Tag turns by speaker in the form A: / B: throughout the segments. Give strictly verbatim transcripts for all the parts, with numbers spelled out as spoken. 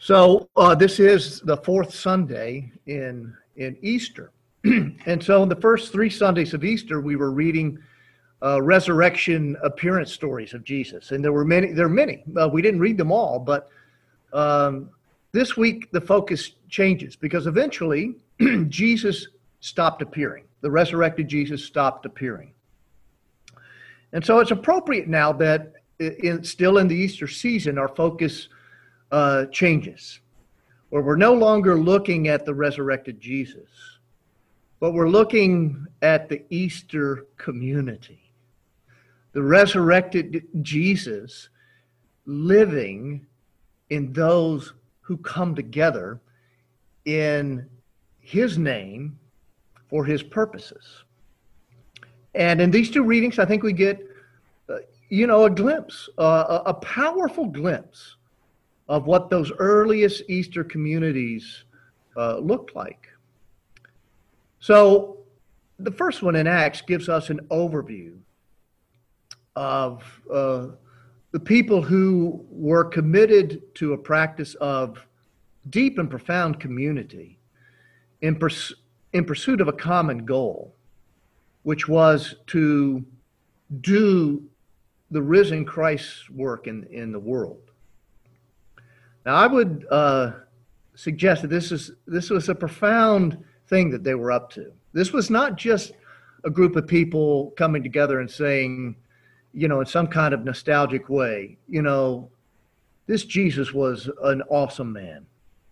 A: So uh, this is the fourth Sunday in in Easter, and so in the first three Sundays of Easter, we were reading uh, resurrection appearance stories of Jesus, and there were many. There are many. Uh, we didn't read them all, but um, this week the focus changes because eventually Jesus stopped appearing. The resurrected Jesus stopped appearing, and so it's appropriate now that in, still in the Easter season, our focus Uh, changes, where we're no longer looking at the resurrected Jesus, but we're looking at the Easter community. The resurrected Jesus living in those who come together in his name for his purposes. And in these two readings, I think we get, uh, you know, a glimpse, uh, a, a powerful glimpse of what those earliest Easter communities uh, looked like. So the first one in Acts gives us an overview of uh, the people who were committed to a practice of deep and profound community in, pers- in pursuit of a common goal, which was to do the risen Christ's work in, in the world. Now, I would uh, suggest that this is this was a profound thing that they were up to. This was not just a group of people coming together and saying, you know, in some kind of nostalgic way, you know, this Jesus was an awesome man.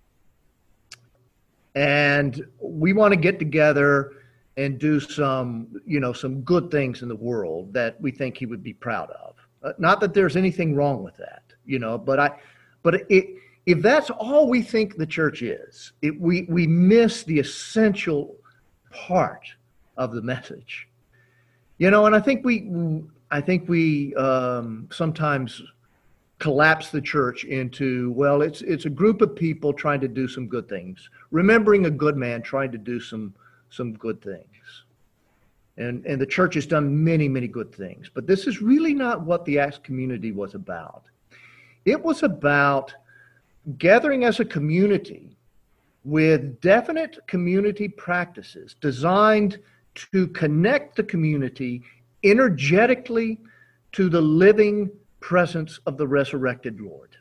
A: And we want to get together and do some, you know, some good things in the world that we think he would be proud of. Uh, not that there's anything wrong with that, you know, but I, but it, if that's all we think the church is, it, we, we miss the essential part of the message. You know, and I think we, I think we um, sometimes collapse the church into, well, it's it's a group of people trying to do some good things, remembering a good man trying to do some some good things. And and the church has done many, many good things, but this is really not what the Acts community was about. It was about gathering as a community with definite community practices designed to connect the community energetically to the living presence of the resurrected Lord,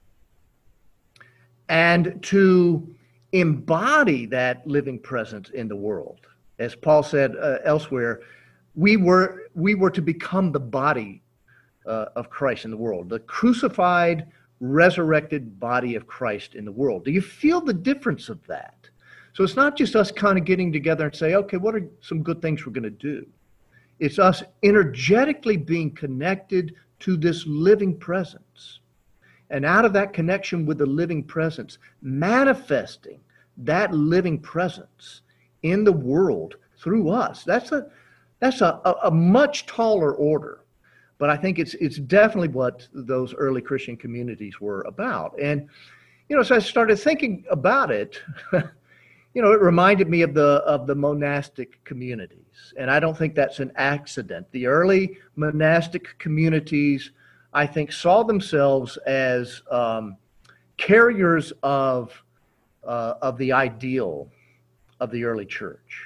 A: and to embody that living presence in the world. As Paul said uh, elsewhere, we were we were to become the body uh, of Christ in the world, the crucified, resurrected body of Christ in the world. Do you feel the difference of that? So it's not just us kind of getting together and say, okay, what are some good things we're going to do? It's us energetically being connected to this living presence. And out of that connection with the living presence, manifesting that living presence in the world through us. That's a that's a, a, a much taller order. But I think it's it's definitely what those early Christian communities were about. And, you know, so I started thinking about it, you know, it reminded me of the of the monastic communities. And I don't think that's an accident. The early monastic communities, I think, saw themselves as um, carriers of uh, of the ideal of the early church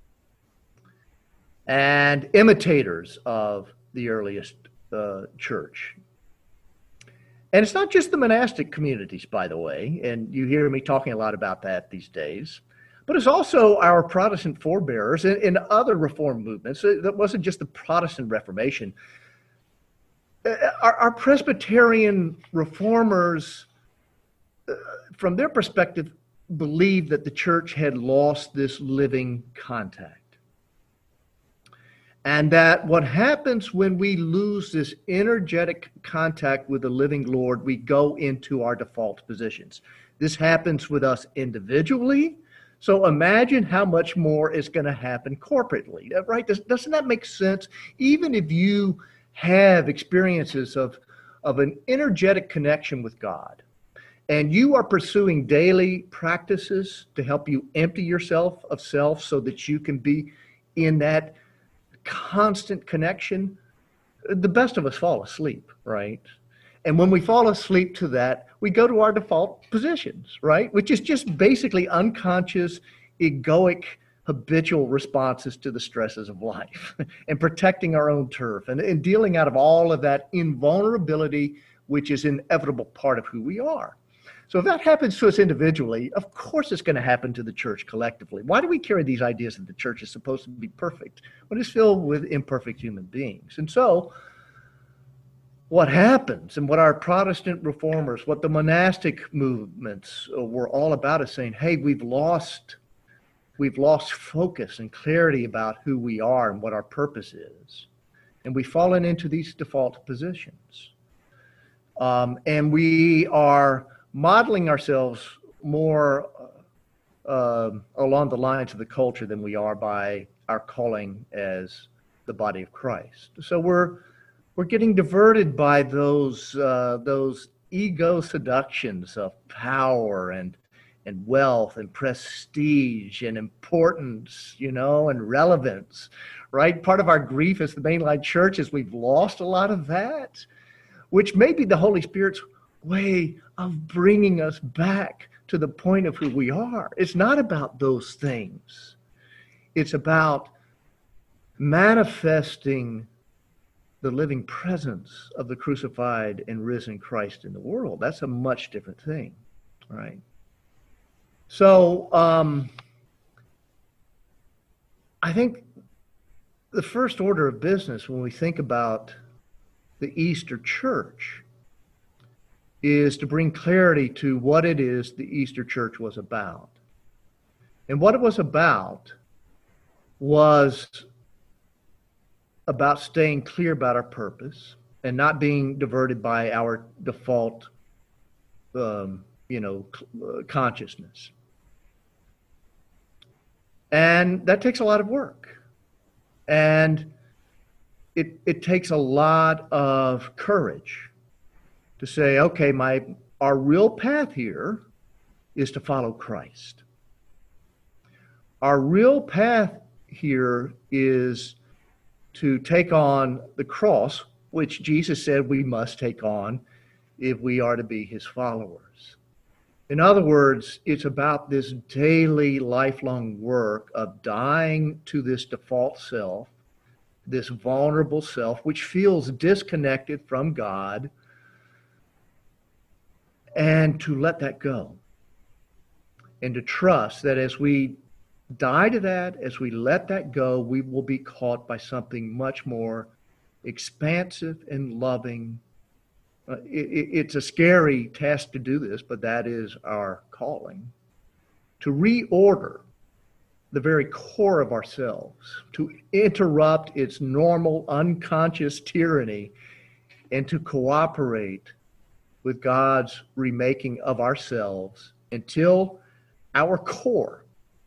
A: and imitators of the earliest uh, church. And it's not just the monastic communities, by the way, and you hear me talking a lot about that these days, but it's also our Protestant forebearers and, and other reform movements. That wasn't just the Protestant Reformation. Our, our Presbyterian reformers, uh, from their perspective, believed that the church had lost this living contact. And that what happens when we lose this energetic contact with the living Lord, we go into our default positions. This happens with us individually. So imagine how much more is going to happen corporately, right? Doesn't that make sense? Even if you have experiences of, of an energetic connection with God, and you are pursuing daily practices to help you empty yourself of self so that you can be in that constant connection, the best of us fall asleep, right? And when we fall asleep to that, we go to our default positions, right? Which is just basically unconscious, egoic, habitual responses to the stresses of life and protecting our own turf and, and dealing out of all of that invulnerability, which is an inevitable part of who we are. So if that happens to us individually, of course it's going to happen to the church collectively. Why do we carry these ideas that the church is supposed to be perfect when it's filled with imperfect human beings? And so what happens and what our Protestant reformers, what the monastic movements were all about is saying, hey, we've lost, we've lost focus and clarity about who we are and what our purpose is. And we've fallen into these default positions. Um, and we are modeling ourselves more uh, along the lines of the culture than we are by our calling as the body of Christ. So we're we're getting diverted by those uh, those ego seductions of power and and wealth and prestige and importance, you know, and relevance, right? Part of our grief as the mainline church is we've lost a lot of that, which may be the Holy Spirit's way of bringing us back to the point of who we are. It's not about those things. It's about manifesting the living presence of the crucified and risen Christ in the world. That's a much different thing, right? So um, I think the first order of business when we think about the Easter church is to bring clarity to what it is the Easter church was about. And what it was about was about staying clear about our purpose and not being diverted by our default, um, you know, uh, consciousness. And that takes a lot of work. And it, it takes a lot of courage to say, okay, my our real path here is to follow Christ. Our real path here is to take on the cross, which Jesus said we must take on if we are to be his followers. In other words, it's about this daily, lifelong work of dying to this default self, this vulnerable self, which feels disconnected from God, and to let that go. And to trust that as we die to that, as we let that go, we will be caught by something much more expansive and loving. Uh, it, it's a scary task to do this, but that is our calling. To reorder the very core of ourselves, to interrupt its normal unconscious tyranny, and to cooperate with God's remaking of ourselves until our core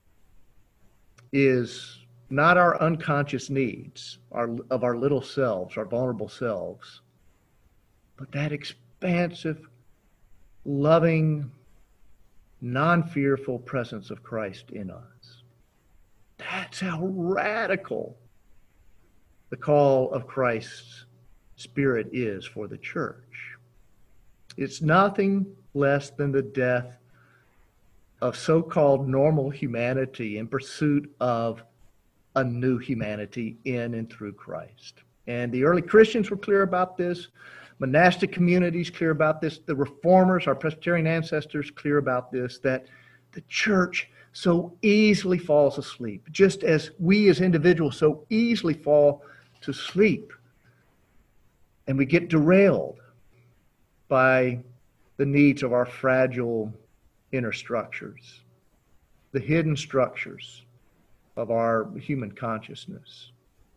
A: is not our unconscious needs our, of our little selves, our vulnerable selves, but that expansive, loving, non-fearful presence of Christ in us. That's how radical the call of Christ's Spirit is for the church. It's nothing less than the death of so-called normal humanity in pursuit of a new humanity in and through Christ. And the early Christians were clear about this. Monastic communities clear about this. The reformers, our Presbyterian ancestors, clear about this, that the church so easily falls asleep, just as we as individuals so easily fall to sleep. And we get derailed by the needs of our fragile inner structures, the hidden structures of our human consciousness.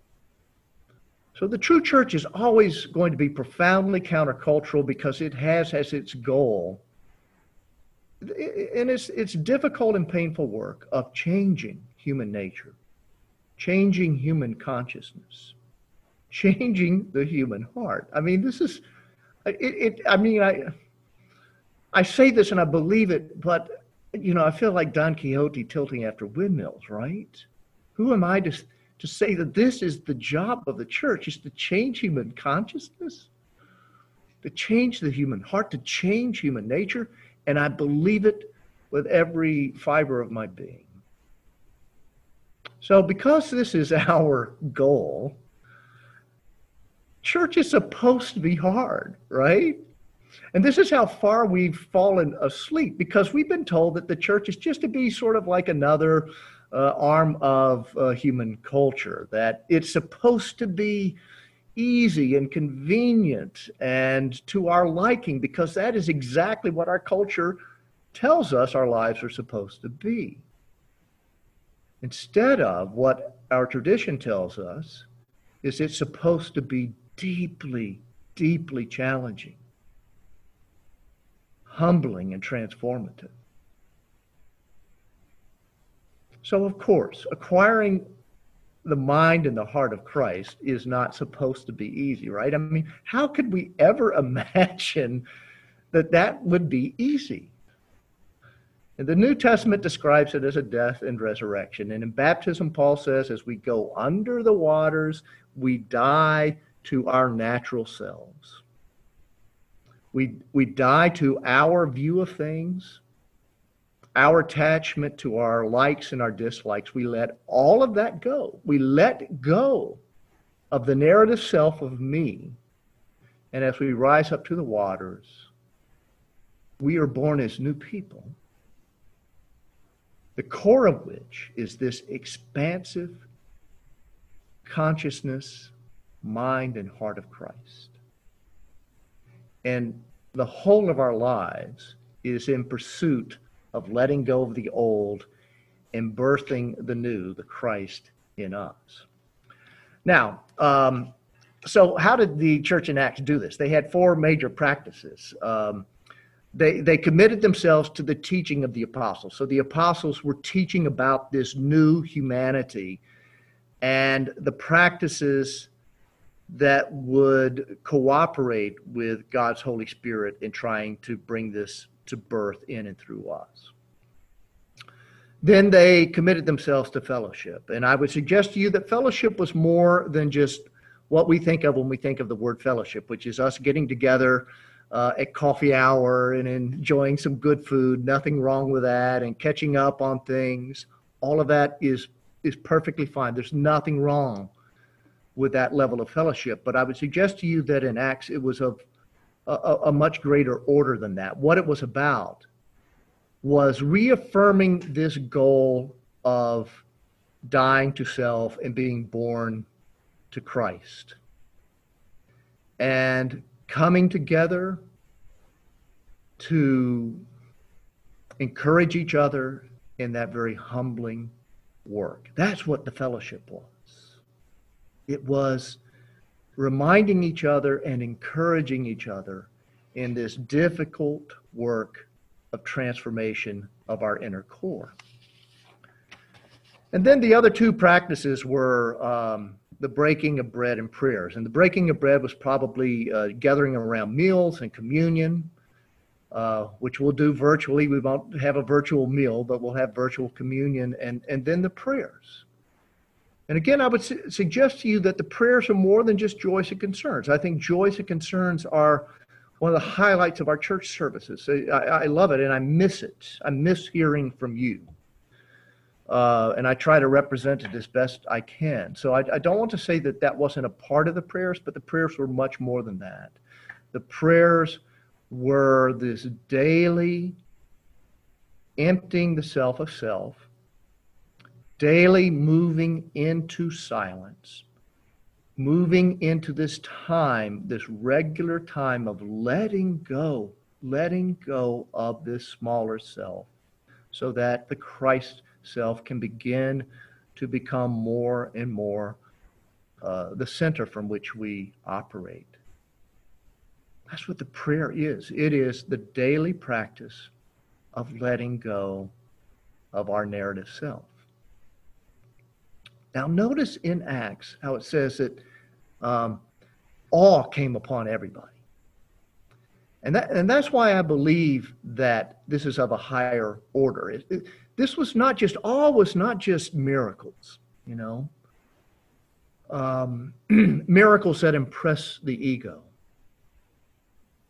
A: So the true church is always going to be profoundly countercultural because it has as its goal, and it's, it's difficult and painful work of changing human nature, changing human consciousness, changing the human heart. I mean, this is, it, it I mean, I, I say this and I believe it, but, you know, I feel like Don Quixote tilting after windmills, right? Who am I to, to say that this is the job of the church, is to change human consciousness, to change the human heart, to change human nature, and I believe it with every fiber of my being. So because this is our goal, church is supposed to be hard, right? And this is how far we've fallen asleep, because we've been told that the church is just to be sort of like another uh, arm of uh, human culture, that it's supposed to be easy and convenient and to our liking, because that is exactly what our culture tells us our lives are supposed to be. Instead of what our tradition tells us is it's supposed to be deeply, deeply challenging, humbling, and transformative. So, of course, acquiring the mind and the heart of Christ is not supposed to be easy, right? I mean, how could we ever imagine that that would be easy? And the New Testament describes it as a death and resurrection. And in baptism, Paul says, as we go under the waters, we die to our natural selves. We, we die to our view of things, our attachment to our likes and our dislikes. We let all of that go. We let go of the narrative self of me. And as we rise up to the waters, we are born as new people, the core of which is this expansive consciousness, mind, and heart of Christ. And the whole of our lives is in pursuit of letting go of the old and birthing the new, the Christ in us. Now, um, so how did the church in Acts do this? They had four major practices. Um, They, they committed themselves to the teaching of the apostles. So the apostles were teaching about this new humanity and the practices that would cooperate with God's Holy Spirit in trying to bring this to birth in and through us. Then they committed themselves to fellowship. And I would suggest to you that fellowship was more than just what we think of when we think of the word fellowship, which is us getting together Uh, at coffee hour and enjoying some good food. Nothing wrong with that, and catching up on things. All of that is is perfectly fine. There's nothing wrong with that level of fellowship. But I would suggest to you that in Acts it was of a, a much greater order than that. What it was about was reaffirming this goal of dying to self and being born to Christ, and coming together to encourage each other in that very humbling work. That's what the fellowship was. It was reminding each other and encouraging each other in this difficult work of transformation of our inner core. And then the other two practices were um, the breaking of bread and prayers. And the breaking of bread was probably uh, gathering around meals and communion, uh, which we'll do virtually. We won't have a virtual meal, but we'll have virtual communion, and, and then the prayers. And again, I would su- suggest to you that the prayers are more than just joys and concerns. I think joys and concerns are one of the highlights of our church services. I, I love it, and I miss it. I miss hearing from you. Uh, and I try to represent it as best I can. So I, I don't want to say that that wasn't a part of the prayers, but the prayers were much more than that. The prayers were this daily emptying the self of self, daily moving into silence, moving into this time, this regular time of letting go, letting go of this smaller self, so that the Christ self can begin to become more and more uh, the center from which we operate. That's what the prayer is. It is the daily practice of letting go of our narrative self. Now notice in Acts how it says that um, awe came upon everybody. And that, and that's why I believe that this is of a higher order. It, it, this was not just, awe was not just miracles, you know, um, miracles that impress the ego.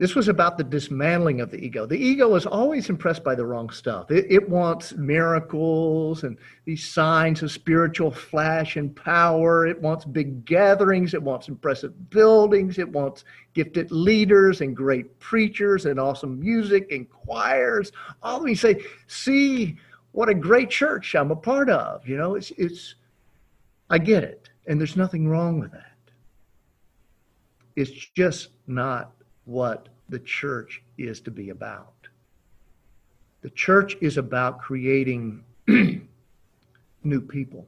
A: This was about the dismantling of the ego. The ego is always impressed by the wrong stuff. It, it wants miracles and these signs of spiritual flash and power. It wants big gatherings. It wants impressive buildings. It wants gifted leaders and great preachers and awesome music and choirs. All of them say, see what a great church I'm a part of. You know, it's, it's, I get it. And there's nothing wrong with that. It's just not what the church is to be about. The church is about creating new people.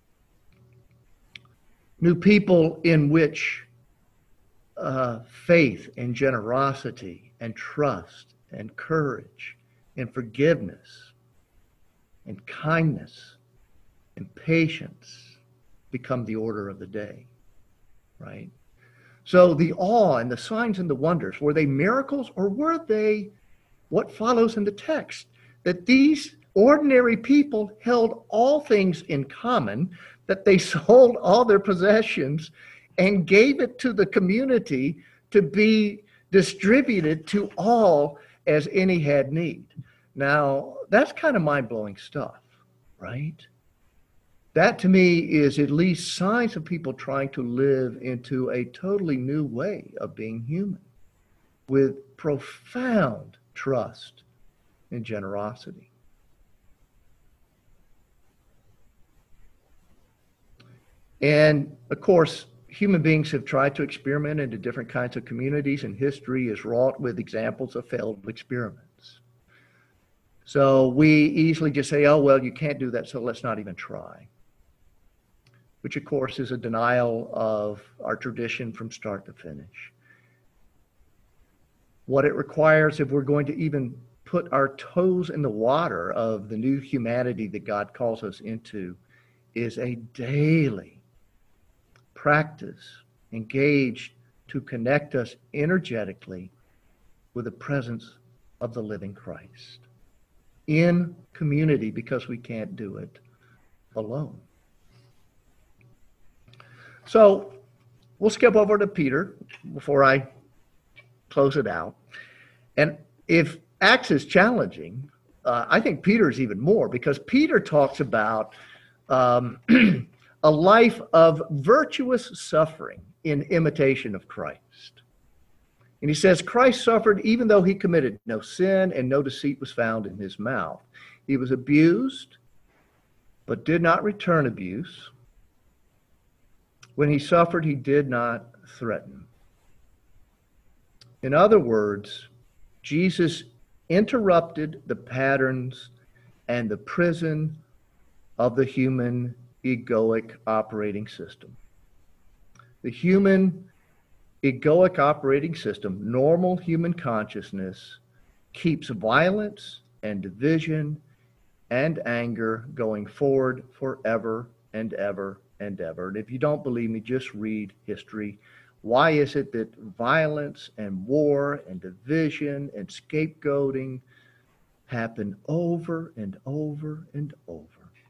A: New people in which uh, faith and generosity and trust and courage and forgiveness and kindness and patience become the order of the day, right? So the awe and the signs and the wonders, were they miracles or were they what follows in the text? That these ordinary people held all things in common, that they sold all their possessions and gave it to the community to be distributed to all as any had need. Now, that's kind of mind-blowing stuff, right? That to me is at least signs of people trying to live into a totally new way of being human with profound trust and generosity. And of course, human beings have tried to experiment into different kinds of communities, and history is wrought with examples of failed experiments. So we easily just say, oh, well, you can't do that, so let's not even try. Which, of course, is a denial of our tradition from start to finish. What it requires, if we're going to even put our toes in the water of the new humanity that God calls us into, is a daily practice engaged to connect us energetically with the presence of the living Christ in community, because we can't do it alone. So we'll skip over to Peter before I close it out. And if Acts is challenging, uh, I think Peter is even more, because Peter talks about um, a life of virtuous suffering in imitation of Christ. And he says, Christ suffered even though he committed no sin, and no deceit was found in his mouth. He was abused, but did not return abuse. When he suffered, he did not threaten. In other words, Jesus interrupted the patterns and the prison of the human egoic operating system. The human egoic operating system, normal human consciousness, keeps violence and division and anger going forward forever and ever and ever. And if you don't believe me, just read history. Why is it that violence and war and division and scapegoating happen over and over and over?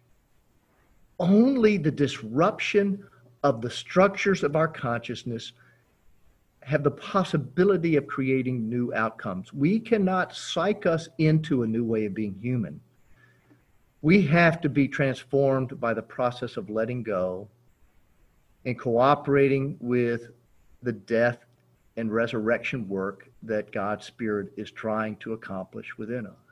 A: Only the disruption of the structures of our consciousness have the possibility of creating new outcomes. We cannot psych us into a new way of being human. We have to be transformed by the process of letting go and cooperating with the death and resurrection work that God's Spirit is trying to accomplish within us.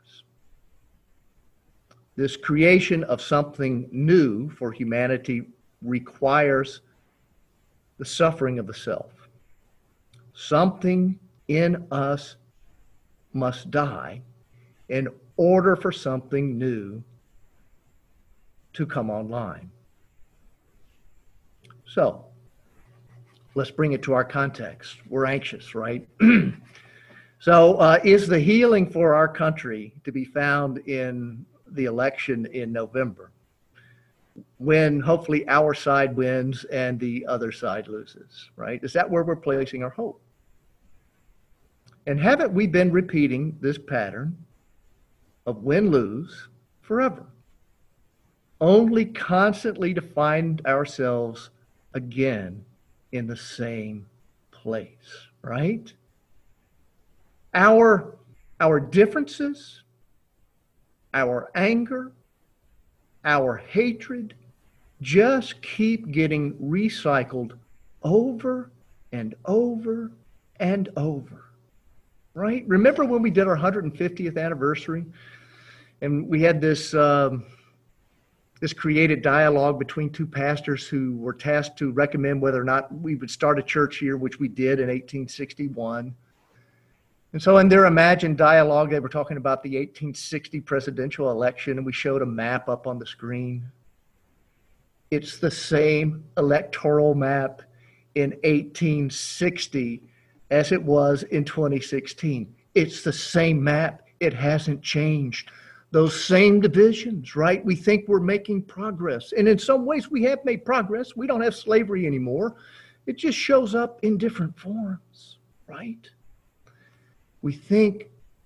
A: This creation of something new for humanity requires the suffering of the self. Something in us must die in order for something new to come online. So, let's bring it to our context. We're anxious, right? So, uh, is the healing for our country to be found in the election in November, when hopefully our side wins and the other side loses, right? Is that where we're placing our hope? And haven't we been repeating this pattern of win-lose forever? Only constantly to find ourselves again in the same place, right? Our, our differences, our anger, our hatred just keep getting recycled over and over and over, right? Remember when we did our one hundred fiftieth anniversary and we had this um, this created dialogue between two pastors who were tasked to recommend whether or not we would start a church here, which we did in eighteen sixty-one. And so in their imagined dialogue, they were talking about the eighteen sixty presidential election, and we showed a map up on the screen. It's the same electoral map in eighteen sixty as it was in twenty sixteen. It's the same map. It hasn't changed. Those same divisions, right? We think we're making progress. And in some ways, we have made progress. We don't have slavery anymore. It just shows up in different forms, right? We think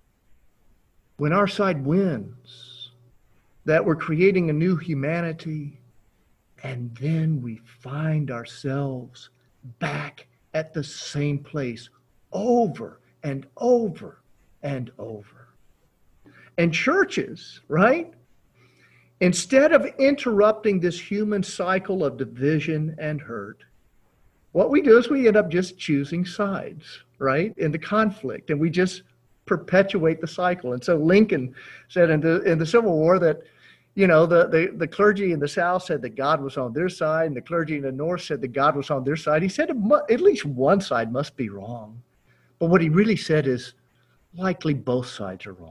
A: when our side wins that we're creating a new humanity, and then we find ourselves back at the same place over and over and over. And churches, right? Instead of interrupting this human cycle of division and hurt, what we do is we end up just choosing sides, right, in the conflict, and we just perpetuate the cycle. And so Lincoln said in the in the Civil War that, you know, the, the, the clergy in the South said that God was on their side, and the clergy in the North said that God was on their side. He said at least one side must be wrong. But what he really said is likely both sides are wrong.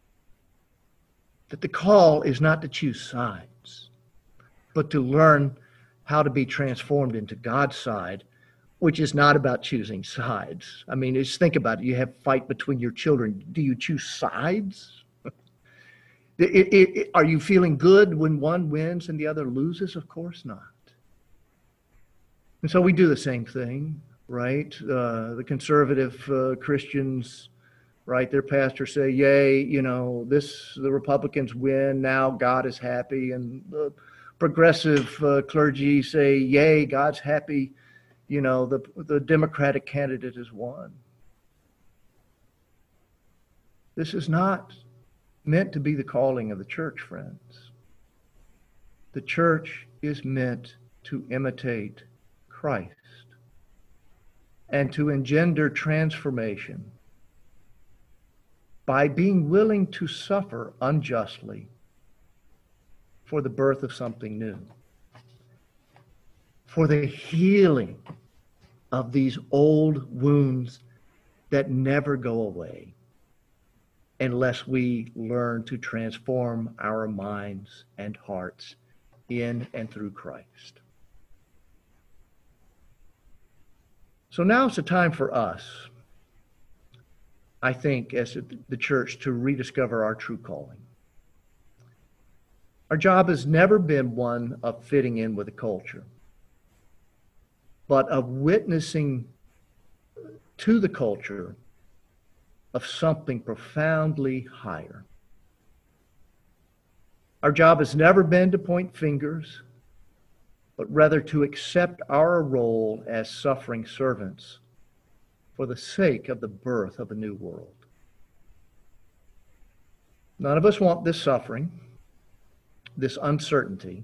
A: That the call is not to choose sides, but to learn how to be transformed into God's side, which is not about choosing sides. I mean, just think about it. You have fight between your children. Do you choose sides? it, it, it, are you feeling good when one wins and the other loses? Of course not. And so we do the same thing, right? Uh, the conservative uh, Christians, right? Their pastors say, yay, you know, this, the Republicans win, now God is happy. And the progressive uh, clergy say, yay, God's happy, you know, the, the Democratic candidate has won. This is not meant to be the calling of the church, friends. The church is meant to imitate Christ and to engender transformation by being willing to suffer unjustly for the birth of something new, for the healing of these old wounds that never go away unless we learn to transform our minds and hearts in and through Christ. So now it's the time for us, I think, as the church, to rediscover our true calling. Our job has never been one of fitting in with the culture, but of witnessing to the culture of something profoundly higher. Our job has never been to point fingers, but rather to accept our role as suffering servants for the sake of the birth of a new world. None of us want this suffering, this uncertainty,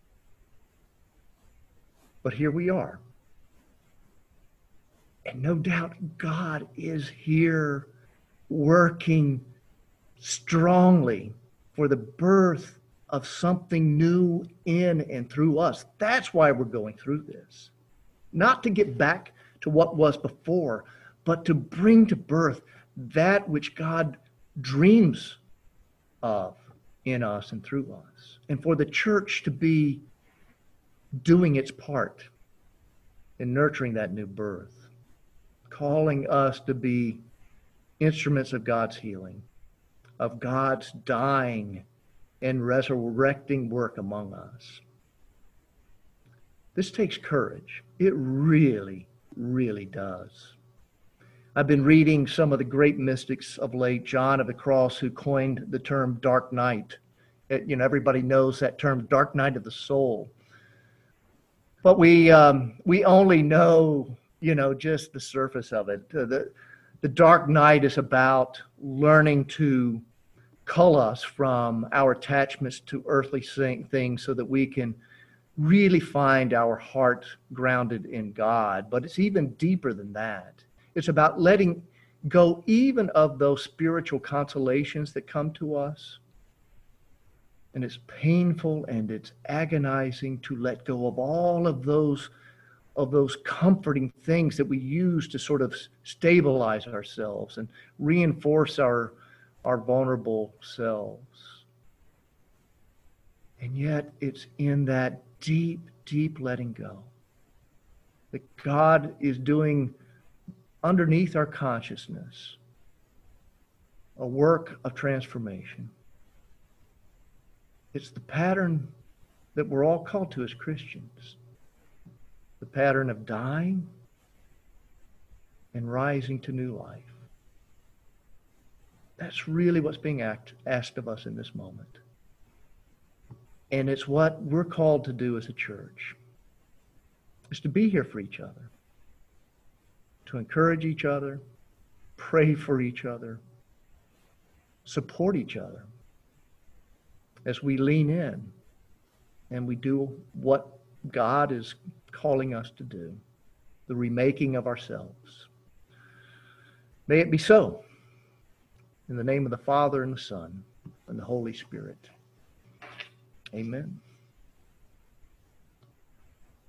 A: but here we are. And no doubt God is here working strongly for the birth of something new in and through us. That's why we're going through this. Not to get back to what was before, but to bring to birth that which God dreams of in us and through us. And for the church to be doing its part in nurturing that new birth, calling us to be instruments of God's healing, of God's dying and resurrecting work among us. This takes courage. It really, really does. I've been reading some of the great mystics of late, John of the Cross, who coined the term dark night. It, you know, everybody knows that term, dark night of the soul. But we um, we only know, you know, just the surface of it. Uh, the, The dark night is about learning to cull us from our attachments to earthly things so that we can really find our heart grounded in God. But it's even deeper than that. It's about letting go even of those spiritual consolations that come to us. And it's painful and it's agonizing to let go of all of those of those comforting things that we use to sort of stabilize ourselves and reinforce our, our vulnerable selves. And yet it's in that deep, deep letting go that God is doing underneath our consciousness a work of transformation. It's the pattern that we're all called to as Christians. The pattern of dying and rising to new life. That's really what's being act, asked of us in this moment. And it's what we're called to do as a church. Is to be here for each other. To encourage each other. Pray for each other. Support each other. As we lean in and we do what God is calling us to do, the remaking of ourselves. May it be so. In the name of the Father and the Son and the Holy Spirit. Amen.